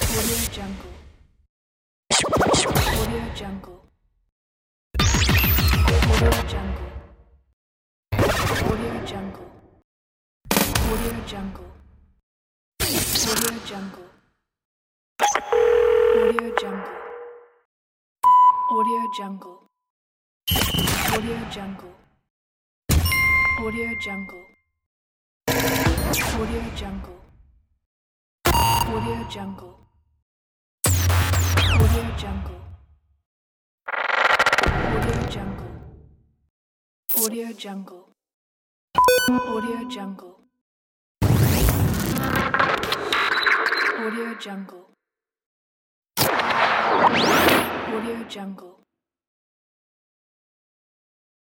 Audio Jungle. Audio Jungle. Audio Jungle. Audio Jungle. Audio Jungle. Audio Jungle. Audio Jungle. Audio Jungle. Audio Jungle. Audio Jungle. Audio Jungle. Audio Jungle. Audio Jungle. Audio Jungle. Audio Jungle. Audio Jungle. Audio Jungle. Audio Jungle.